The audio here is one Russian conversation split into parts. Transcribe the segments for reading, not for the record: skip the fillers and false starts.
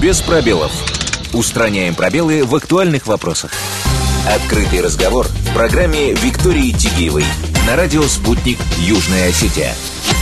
Без пробелов. Устраняем пробелы в актуальных вопросах. Открытый разговор в программе Виктории Тигиевой на радио «Спутник. Южная Осетия».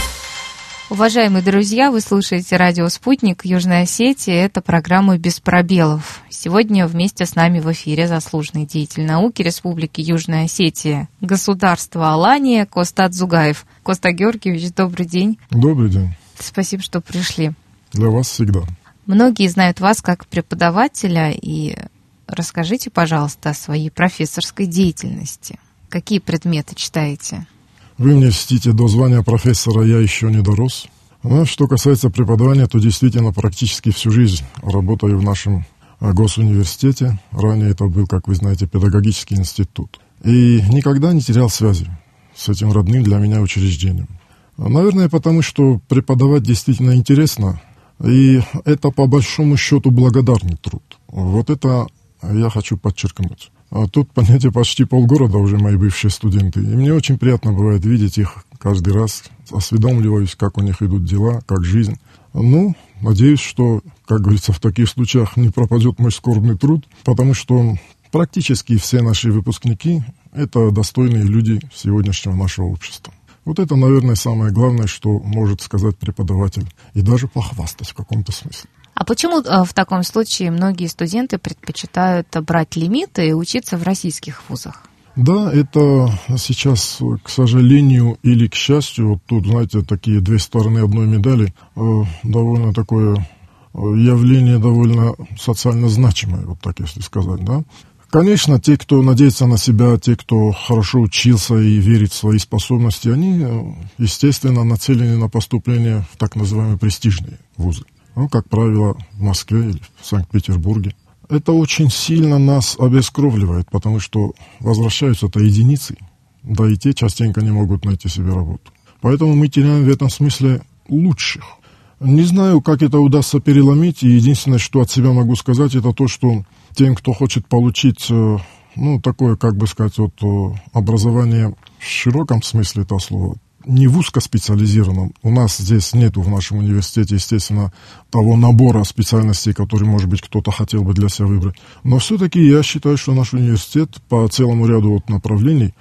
Уважаемые друзья, вы слушаете радио «Спутник. Южная Осетия». Это программа «Без пробелов». Сегодня вместе с нами в эфире заслуженный деятель науки Республики Южная Осетия, государство Алания Костат Зугаев. Коста Георгиевич, добрый день. Добрый день. Спасибо, что пришли. Для вас всегда. Многие знают вас как преподавателя, и расскажите, пожалуйста, о своей профессорской деятельности. Какие предметы читаете? Вы мне льстите, до звания профессора я еще не дорос. Но что касается преподавания, то действительно практически всю жизнь работаю в нашем госуниверситете. Ранее это был, как вы знаете, педагогический институт. И никогда не терял связи с этим родным для меня учреждением. Наверное, потому что преподавать действительно интересно, и это по большому счету благодарный труд. Вот это я хочу подчеркнуть. А тут, понятие, почти полгорода уже мои бывшие студенты. И мне очень приятно бывает видеть их каждый раз. Осведомливаюсь, как у них идут дела, как жизнь. Ну, надеюсь, что, как говорится, в таких случаях не пропадет мой скорбный труд, потому что практически все наши выпускники – это достойные люди сегодняшнего нашего общества. Вот это, наверное, самое главное, что может сказать преподаватель. И даже похвастать в каком-то смысле. А почему в таком случае многие студенты предпочитают брать лимиты и учиться в российских вузах? Да, это сейчас, к сожалению или к счастью, вот тут, знаете, такие две стороны одной медали, довольно такое явление, довольно социально значимое, вот так если сказать, да. Конечно, те, кто надеется на себя, те, кто хорошо учился и верит в свои способности, они, естественно, нацелены на поступление в так называемые престижные вузы. Ну, как правило, в Москве или в Санкт-Петербурге. Это очень сильно нас обескровливает, потому что возвращаются-то единицы, да и те частенько не могут найти себе работу. Поэтому мы теряем в этом смысле лучших. Не знаю, как это удастся переломить, и единственное, что от себя могу сказать, это то, что тем, кто хочет получить, ну, такое, как бы сказать, вот, образование в широком смысле этого слова, не в узкоспециализированном. У нас здесь нету в нашем университете, естественно, того набора специальностей, который, может быть, кто-то хотел бы для себя выбрать. Но все-таки я считаю, что наш университет по целому ряду вот направлений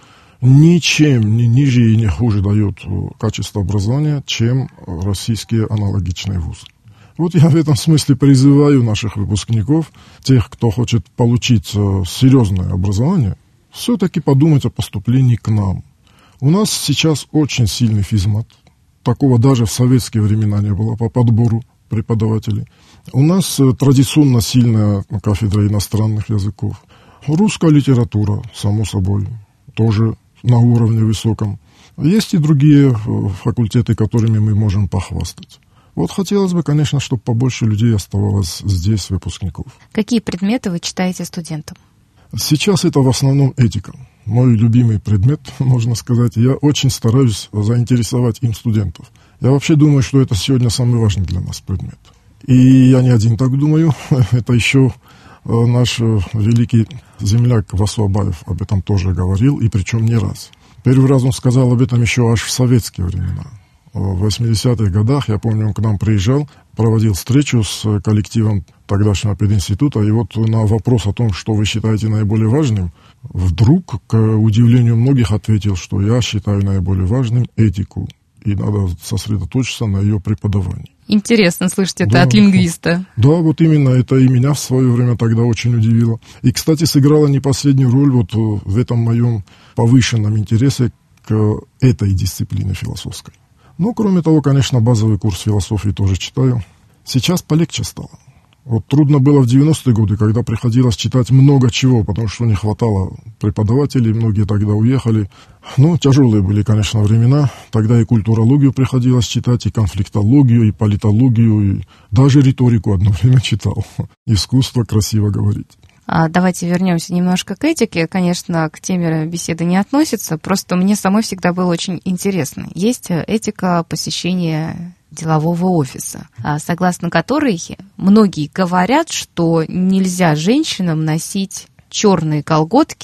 ничем не ниже и не хуже дает качество образования, чем российские аналогичные вузы. Вот я в этом смысле призываю наших выпускников, тех, кто хочет получить серьезное образование, все-таки подумать о поступлении к нам. У нас сейчас очень сильный физмат. Такого даже в советские времена не было по подбору преподавателей. У нас традиционно сильная кафедра иностранных языков. Русская литература, само собой, тоже на уровне высоком. Есть и другие факультеты, которыми мы можем похвастать. Вот хотелось бы, конечно, чтобы побольше людей оставалось здесь, выпускников. Какие предметы вы читаете студентам? Сейчас это в основном этика. Мой любимый предмет, можно сказать. Я очень стараюсь заинтересовать им студентов. Я вообще думаю, что это сегодня самый важный для нас предмет. И я не один так думаю. Это еще наш великий земляк Васу Абаев об этом тоже говорил, и причем не раз. Первый раз он сказал об этом еще аж в советские времена. В 80-х годах, я помню, он к нам приезжал, проводил встречу с коллективом тогдашнего пединститута, и вот на вопрос о том, что вы считаете наиболее важным, вдруг, к удивлению многих, ответил, что я считаю наиболее важным этику, и надо сосредоточиться на ее преподавании. Интересно слышать это от лингвиста. Да, вот именно это и меня в свое время тогда очень удивило. И, кстати, сыграло не последнюю роль вот в этом моем повышенном интересе к этой дисциплине философской. Ну, кроме того, конечно, базовый курс философии тоже читаю. Сейчас полегче стало. Вот трудно было в 90-е годы, когда приходилось читать много чего, потому что не хватало преподавателей, многие тогда уехали. Ну, тяжелые были, конечно, времена. Тогда и культурологию приходилось читать, и конфликтологию, и политологию, и даже риторику одно время читал. Искусство красиво говорить. Давайте вернемся немножко к этике. Конечно, к теме беседы не относится, просто мне самой всегда было очень интересно. Есть этика посещения делового офиса, согласно которой многие говорят, что нельзя женщинам носить черные колготки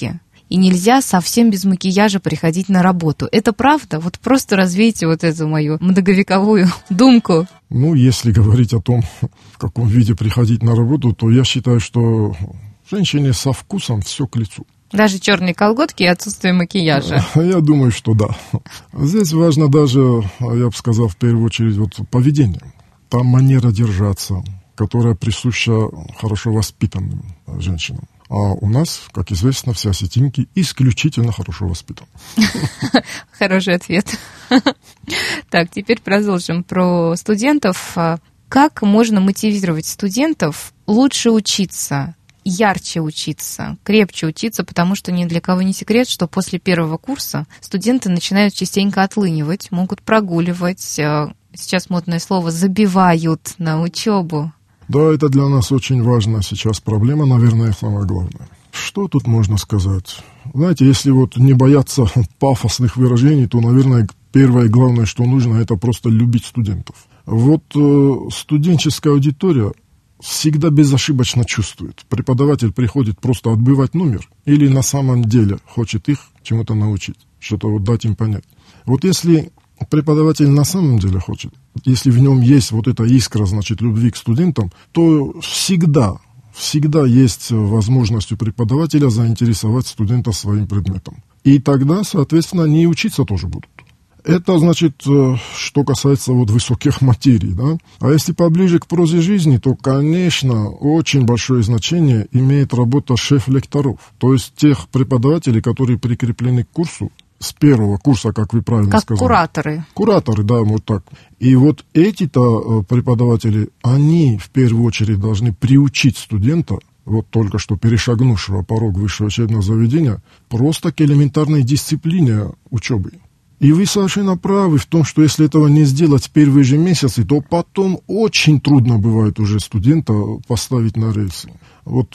и нельзя совсем без макияжа приходить на работу. Это правда? Вот просто развейте вот эту мою многовековую думку. Ну, если говорить о том, в каком виде приходить на работу, то я считаю, что женщине со вкусом все к лицу. Даже черные колготки и отсутствие макияжа. Я думаю, что да. Здесь важно даже, я бы сказал, в первую очередь, вот поведение. Та манера держаться, которая присуща хорошо воспитанным женщинам. А у нас, как известно, все осетинки исключительно хорошо воспитаны. Хороший ответ. Так, теперь продолжим про студентов. Как можно мотивировать студентов лучше учиться, ярче учиться, крепче учиться, потому что ни для кого не секрет, что после первого курса студенты начинают частенько отлынивать, могут прогуливать, сейчас модное слово, забивают на учебу. Да, это для нас очень важная сейчас проблема, наверное, самое главное. Что тут можно сказать? Знаете, если вот не бояться пафосных выражений, то, наверное, первое и главное, что нужно, это просто любить студентов. Вот студенческая аудитория всегда безошибочно чувствует. Преподаватель приходит просто отбывать номер или на самом деле хочет их чему-то научить, что-то вот дать им понять. Вот если преподаватель на самом деле хочет, если в нем есть вот эта искра, значит, любви к студентам, то всегда есть возможность у преподавателя заинтересовать студента своим предметом. И тогда, соответственно, они и учиться тоже будут. Это, значит, что касается вот высоких материй, да. А если поближе к прозе жизни, то, конечно, очень большое значение имеет работа шеф-лекторов, то есть тех преподавателей, которые прикреплены к курсу с первого курса, как вы правильно сказали. Как кураторы. Кураторы, да, вот так. И вот эти-то преподаватели, они в первую очередь должны приучить студента, вот только что перешагнувшего порог высшего учебного заведения, просто к элементарной дисциплине учебы. И вы совершенно правы в том, что если этого не сделать в первые же месяцы, то потом очень трудно бывает уже студента поставить на рельсы. Вот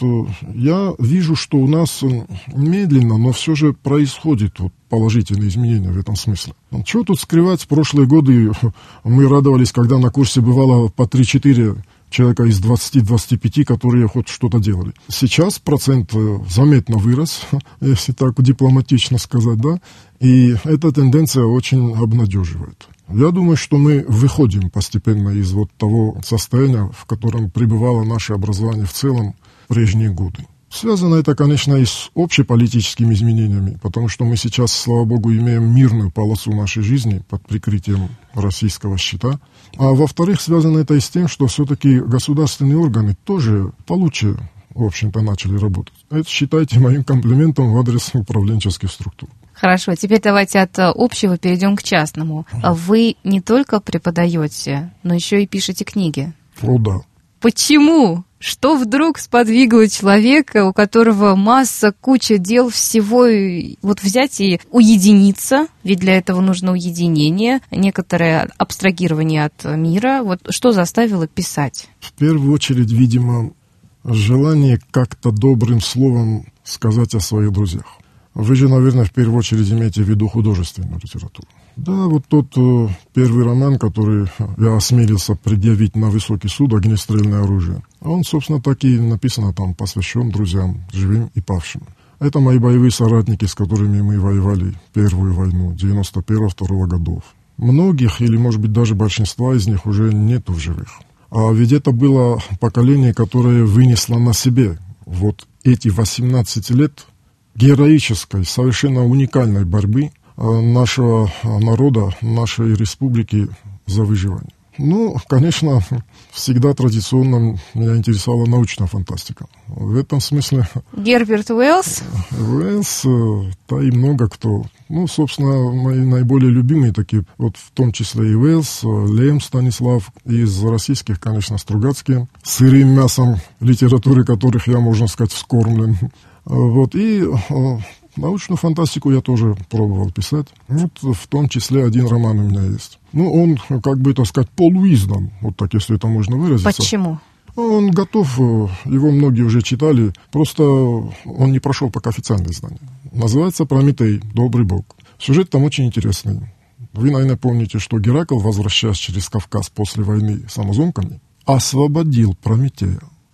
я вижу, что у нас медленно, но все же происходит вот положительные изменения в этом смысле. Чего тут скрывать? В прошлые годы мы радовались, когда на курсе бывало по 3-4 человека из 20-25, которые хоть что-то делали. Сейчас процент заметно вырос, если так дипломатично сказать, да, и эта тенденция очень обнадеживает. Я думаю, что мы выходим постепенно из вот того состояния, в котором пребывало наше образование в целом в прежние годы. Связано это, конечно, и с общеполитическими изменениями, потому что мы сейчас, слава богу, имеем мирную полосу нашей жизни под прикрытием российского щита. А во-вторых, связано это и с тем, что все-таки государственные органы тоже получше, в общем-то, начали работать. Это считайте моим комплиментом в адрес управленческих структур. Хорошо, теперь давайте от общего перейдем к частному. Вы не только преподаете, но еще и пишете книги. О, да. Почему? Что вдруг сподвигло человека, у которого масса, куча дел всего, вот взять и уединиться, ведь для этого нужно уединение, некоторое абстрагирование от мира. Вот что заставило писать? В первую очередь, видимо, желание как-то добрым словом сказать о своих друзьях. Вы же, наверное, в первую очередь имеете в виду художественную литературу. Да, вот тот первый роман, который я осмелился предъявить на высокий суд, «Огнестрельное оружие», он, собственно, так и написано там, посвящен друзьям, живым и павшим. Это мои боевые соратники, с которыми мы воевали Первую войну 91-2 годов. Многих, или, может быть, даже большинства из них уже нету в живых. А ведь это было поколение, которое вынесло на себе вот эти 18 лет героической, совершенно уникальной борьбы нашего народа, нашей республики за выживание. Ну, конечно, всегда традиционно меня интересовала научная фантастика. В этом смысле... Герберт Уэллс? Уэллс, да и много кто. Ну, собственно, мои наиболее любимые такие, вот в том числе и Уэллс, Лем Станислав, из российских, конечно, Стругацкие, сырым мясом литературы которых я, можно сказать, вскормлен. Вот, и научную фантастику я тоже пробовал писать. Вот в том числе один роман у меня есть. Ну, он, как бы это сказать, полуиздан, вот так, если это можно выразиться. Почему? Он готов, его многие уже читали, просто он не прошел пока официальное издание. Называется «Прометей. Добрый бог». Сюжет там очень интересный. Вы, наверное, помните, что Геракл, возвращаясь через Кавказ после войны с амазонками, освободил Прометея.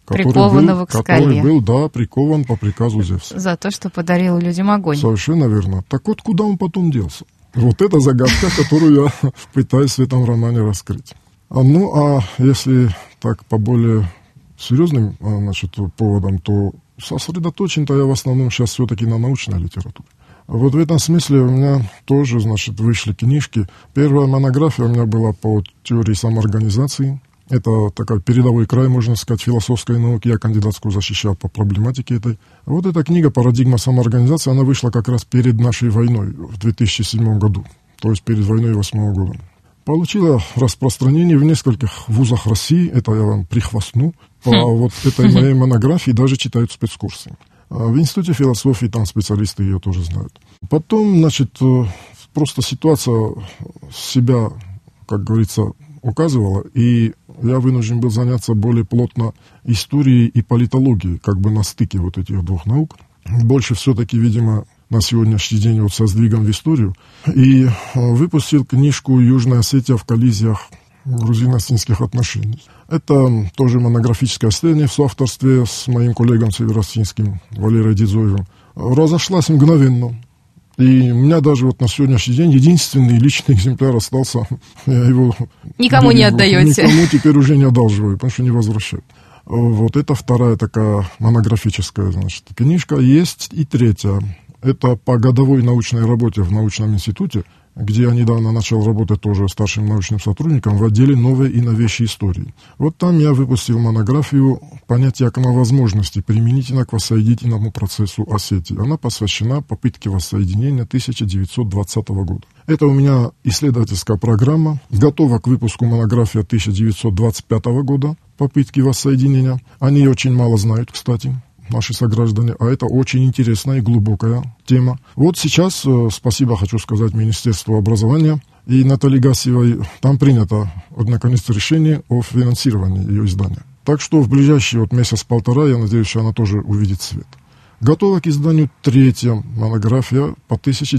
Прикованного к скале. Который был, да, прикован по приказу Зевса. За то, что подарил людям огонь. Совершенно верно. Так вот, куда он потом делся? Вот это загадка, которую я пытаюсь в этом романе раскрыть. Ну, а если так по более серьезным, значит, поводам, то сосредоточен-то я в основном сейчас все-таки на научной литературе. Вот в этом смысле у меня тоже, значит, вышли книжки. Первая монография у меня была по теории самоорганизации. Это такой передовой край, можно сказать, философской науки. Я кандидатскую защищал по проблематике этой. Вот эта книга «Парадигма самоорганизации», она вышла как раз перед нашей войной в 2007 году, то есть перед войной 2008 года. Получила распространение в нескольких вузах России, это я вам прихвастну, по вот этой моей монографии даже читают спецкурсы. В Институте философии там специалисты ее тоже знают. Потом, значит, просто ситуация себя, как говорится, указывала, и я вынужден был заняться более плотно историей и политологией, как бы на стыке вот этих двух наук. Больше все-таки, видимо, на сегодняшний день вот со сдвигом в историю. И выпустил книжку «Южная Осетия в коллизиях грузино-осетинских отношений». Это тоже монографическое исследование в соавторстве с моим коллегом северо-осетинским Валерием Дидзоевым. Разошлась мгновенно. И у меня даже вот на сегодняшний день единственный личный экземпляр остался. Я его никому не отдаете. Никому теперь уже не одалживаю, потому что не возвращаю. Вот это вторая такая монографическая, значит, книжка. Есть и третья. Это по годовой научной работе в научном институте, где я недавно начал работать тоже старшим научным сотрудником в отделе новой и новейшей истории. Вот там я выпустил монографию «Понятие окновозможности применительно к воссоединительному процессу Осетии». Она посвящена попытке воссоединения 1920 года. Это у меня исследовательская программа, готова к выпуску монография 1925 года «Попытки воссоединения». Они очень мало знают, кстати, наши сограждане, а это очень интересная и глубокая тема. Вот сейчас, спасибо хочу сказать Министерству образования и Наталье Гасиевой, там принято, наконец-то, решение о финансировании ее издания. Так что в ближайший вот месяц-полтора, я надеюсь, что она тоже увидит свет. Готова к изданию третья монография по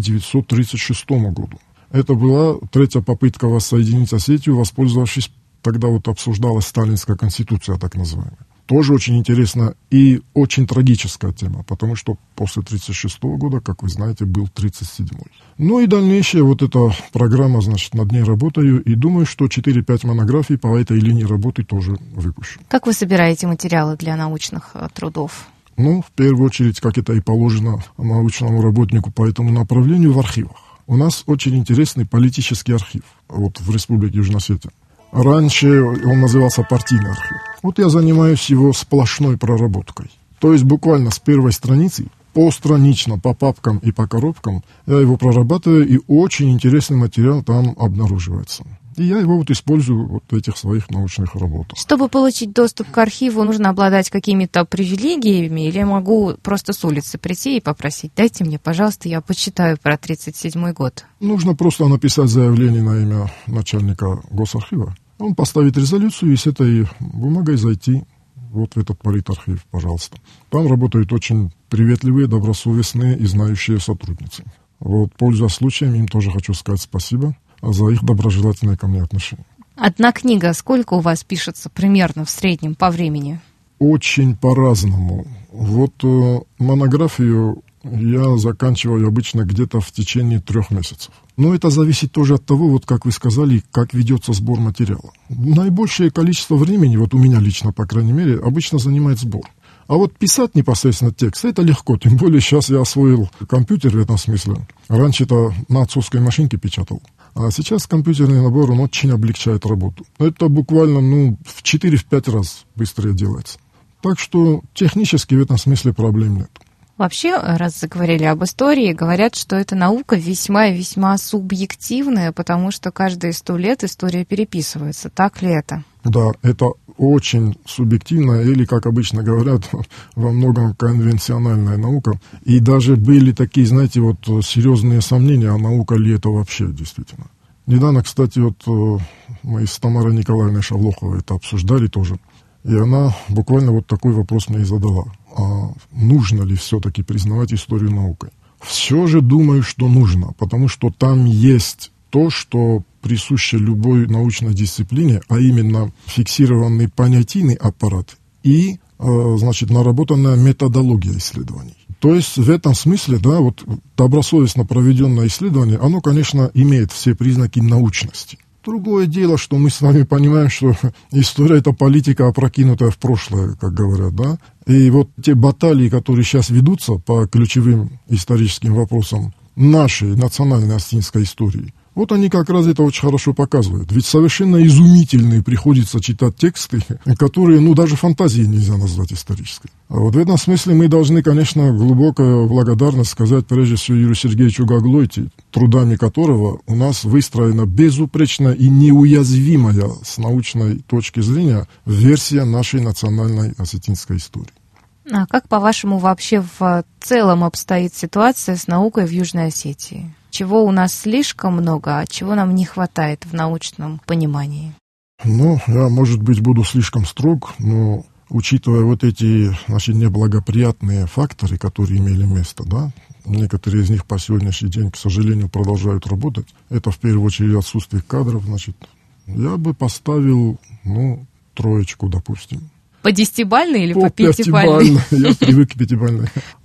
1936 году. Это была третья попытка воссоединить Осетию, воспользовавшись, тогда вот обсуждалась Сталинская конституция, так называемая. Тоже очень интересная и очень трагическая тема, потому что после 1936 года, как вы знаете, был 1937. Ну и дальнейшая вот эта программа, значит, над ней работаю, и думаю, что 4-5 монографий по этой линии работы тоже выпущу. Как вы собираете материалы для научных трудов? Ну, в первую очередь, как это и положено научному работнику по этому направлению, в архивах. У нас очень интересный политический архив вот в Республике Южная Осетия. Раньше он назывался партийный архив. Вот я занимаюсь его сплошной проработкой. То есть буквально с первой страницы, постранично, по папкам и по коробкам, я его прорабатываю, и очень интересный материал там обнаруживается. И я его вот использую вот в этих своих научных работах. Чтобы получить доступ к архиву, нужно обладать какими-то привилегиями, или я могу просто с улицы прийти и попросить: дайте мне, пожалуйста, я почитаю про 1937 год. Нужно просто написать заявление на имя начальника госархива. Он поставит резолюцию и с этой бумагой зайти вот в этот политархив, пожалуйста. Там работают очень приветливые, добросовестные и знающие сотрудницы. Вот, пользуясь случаем, им тоже хочу сказать спасибо за их доброжелательное ко мне отношение. Одна книга сколько у вас пишется примерно в среднем по времени? Очень по-разному. Вот монографию я заканчиваю обычно где-то в течение 3 месяцев. Но это зависит тоже от того, вот как вы сказали, как ведется сбор материала. Наибольшее количество времени, вот у меня лично, по крайней мере, обычно занимает сбор. А вот писать непосредственно текст, это легко, тем более сейчас я освоил компьютер в этом смысле. Раньше-то на отцовской машинке печатал. А сейчас компьютерный набор, он очень облегчает работу. Это буквально, в 4-5 раз быстрее делается. Так что технически в этом смысле проблем нет. Вообще, раз заговорили об истории, говорят, что эта наука весьма и весьма субъективная, потому что каждые 100 лет история переписывается. Так ли это? Да, это очень субъективная или, как обычно говорят, во многом конвенциональная наука. И даже были такие, знаете, вот серьезные сомнения, а наука ли это вообще действительно. Недавно, кстати, вот мы с Тамарой Николаевной Шавлоховой это обсуждали тоже. И она буквально вот такой вопрос мне и задала. А нужно ли все-таки признавать историю наукой? Все же думаю, что нужно, потому что там есть то, что присуще любой научной дисциплине, а именно фиксированный понятийный аппарат и значит, наработанная методология исследований. То есть в этом смысле, да, вот добросовестно проведенное исследование, оно, конечно, имеет все признаки научности. Другое дело, что мы с вами понимаем, что история – это политика, опрокинутая в прошлое, как говорят, да. И вот те баталии, которые сейчас ведутся по ключевым историческим вопросам нашей национальной осетинской истории, вот они как раз это очень хорошо показывают. Ведь совершенно изумительные приходится читать тексты, которые, даже фантазией нельзя назвать исторической. А вот в этом смысле мы должны, конечно, глубокую благодарность сказать прежде всего Юрию Сергеевичу Гаглойте, трудами которого у нас выстроена безупречная и неуязвимая с научной точки зрения версия нашей национальной осетинской истории. А как, по-вашему, вообще в целом обстоит ситуация с наукой в Южной Осетии? Чего у нас слишком много, а чего нам не хватает в научном понимании? Я, может быть, буду слишком строг, но учитывая вот эти, значит, неблагоприятные факторы, которые имели место, да, некоторые из них по сегодняшний день, к сожалению, продолжают работать. Это, в первую очередь, отсутствие кадров, значит, я бы поставил, 3, допустим. По 10-бальной или по 5-бальной? Я привык к 5-бальной.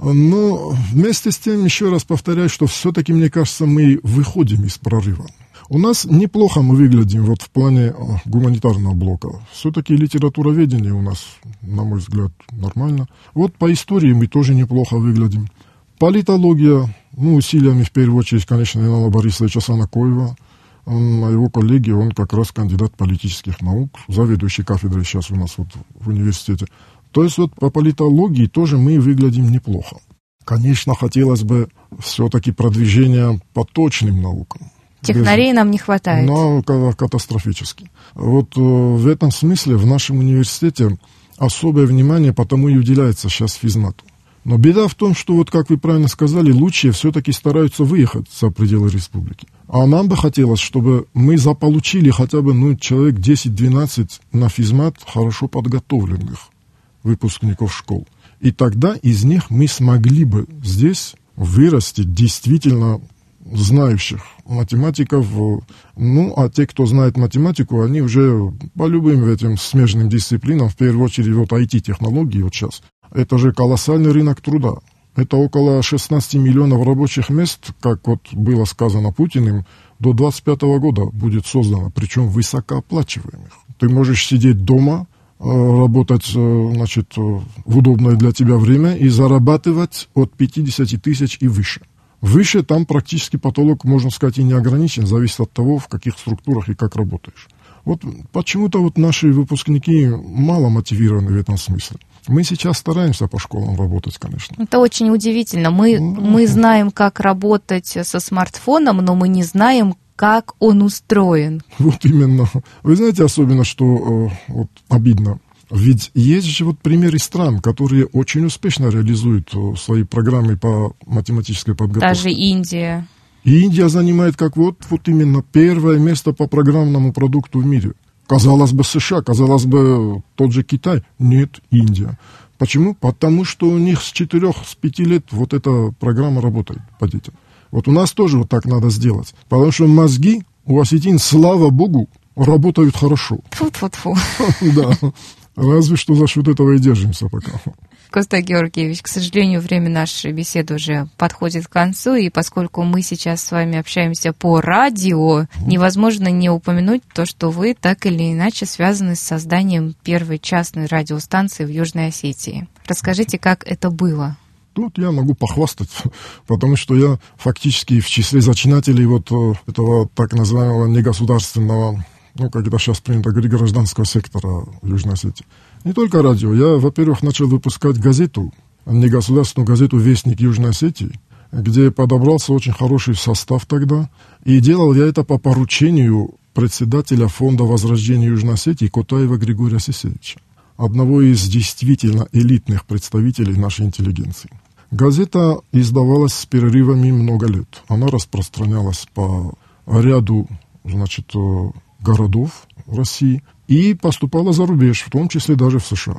Но вместе с тем, еще раз повторяю, что все-таки, мне кажется, мы выходим из прорыва. У нас неплохо мы выглядим вот в плане гуманитарного блока. Все-таки литературоведение у нас, на мой взгляд, нормально. Вот по истории мы тоже неплохо выглядим. Политология, усилиями, в первую очередь, конечно, Ивана Борисовича Санакоева. А его коллеги, он как раз кандидат политических наук, заведующий кафедрой сейчас у нас вот в университете. То есть вот по политологии тоже мы выглядим неплохо. Конечно, хотелось бы все-таки продвижения по точным наукам. Технарей нам не хватает. Катастрофически. Вот в этом смысле в нашем университете особое внимание потому и уделяется сейчас физнату. Но беда в том, что, вот как вы правильно сказали, лучшие все-таки стараются выехать за пределы республики. А нам бы хотелось, чтобы мы заполучили хотя бы человек 10-12 на физмат хорошо подготовленных выпускников школ. И тогда из них мы смогли бы здесь вырастить действительно знающих математиков. А те, кто знает математику, они уже по любым этим смежным дисциплинам, в первую очередь вот IT-технологии вот сейчас, это же колоссальный рынок труда. Это около 16 миллионов рабочих мест, как вот было сказано Путиным, до 2025 года будет создано, причем высокооплачиваемых. Ты можешь сидеть дома, работать, значит, в удобное для тебя время и зарабатывать от 50 тысяч и выше. Выше там практически потолок, можно сказать, и не ограничен, зависит от того, в каких структурах и как работаешь. Вот почему-то вот наши выпускники мало мотивированы в этом смысле. Мы сейчас стараемся по школам работать, конечно. Это очень удивительно. Мы знаем, как работать со смартфоном, но мы не знаем, как он устроен. Вот именно. Вы знаете, особенно, что обидно. Ведь есть же вот примеры стран, которые очень успешно реализуют свои программы по математической подготовке. Даже Индия. И Индия занимает как вот именно первое место по программному продукту в мире. Казалось бы, США, казалось бы, тот же Китай. Нет, Индия. Почему? Потому что у них с 4-5 лет вот эта программа работает по детям. Вот у нас тоже вот так надо сделать. Потому что мозги у осетин, слава богу, работают хорошо. Фу-фу-фу. Да. Разве что за счет этого и держимся пока. Костя Георгиевич, к сожалению, время нашей беседы уже подходит к концу, и поскольку мы сейчас с вами общаемся по радио, невозможно не упомянуть то, что вы так или иначе связаны с созданием первой частной радиостанции в Южной Осетии. Расскажите, как это было? Тут я могу похвастать, потому что я фактически в числе зачинателей вот этого так называемого негосударственного, как это сейчас принято говорить, гражданского сектора в Южной Осетии. Не только радио. Я, во-первых, начал выпускать газету, негосударственную газету «Вестник Южной Осетии», где подобрался очень хороший состав тогда. И делал я это по поручению председателя Фонда возрождения Южной Осетии Котаева Григория Сесеевича, одного из действительно элитных представителей нашей интеллигенции. Газета издавалась с перерывами много лет. Она распространялась по ряду, значит, городов в России и поступала за рубеж, в том числе даже в США.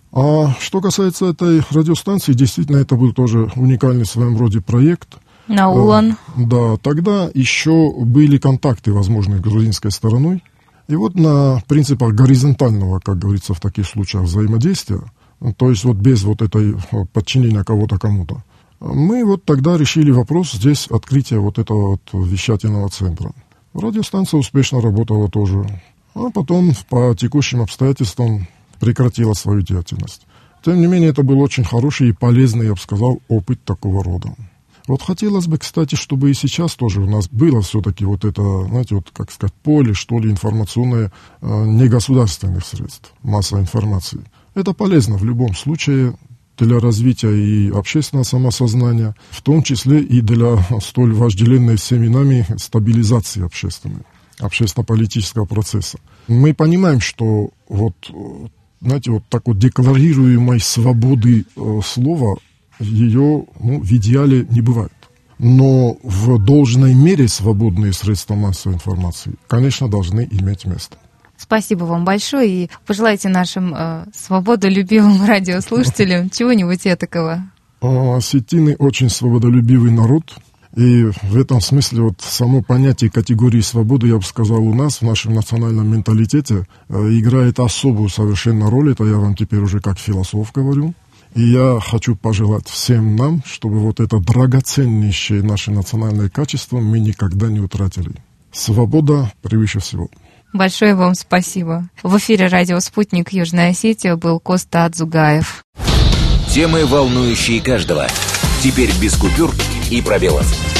А что касается этой радиостанции, действительно, это был тоже уникальный в своем роде проект. Наулан. Да, тогда еще были контакты, возможно, с грузинской стороной. И вот на принципах горизонтального, как говорится в таких случаях, взаимодействия то есть вот без вот этой подчинения кого-то кому-то. Мы вот тогда решили вопрос здесь открытия вот этого вот вещательного центра. Радиостанция успешно работала тоже, а потом по текущим обстоятельствам прекратила свою деятельность. Тем не менее, это был очень хороший и полезный, я бы сказал, опыт такого рода. Вот хотелось бы, кстати, чтобы и сейчас тоже у нас было все-таки вот это, знаете, вот, как сказать, поле, что ли, информационное негосударственных средств массовой информации. Это полезно в любом случае для развития и общественного самосознания, в том числе и для столь вожделенной всеми нами стабилизации общественно-политического процесса. Мы понимаем, что вот, знаете, вот так вот декларируемой свободы слова, ее в идеале не бывает. Но в должной мере свободные средства массовой информации, конечно, должны иметь место. Спасибо вам большое и пожелайте нашим свободолюбивым радиослушателям чего-нибудь этакого. Осетины очень свободолюбивый народ. И в этом смысле вот само понятие категории свободы, я бы сказал, у нас в нашем национальном менталитете играет особую совершенно роль. Это я вам теперь уже как философ говорю. И я хочу пожелать всем нам, чтобы вот это драгоценнейшее наше национальное качество мы никогда не утратили. Свобода превыше всего. Большое вам спасибо. В эфире радио «Спутник» Южная Осетия был Коста Адзугаев. Темы, волнующие каждого. Теперь без купюр и пробелов.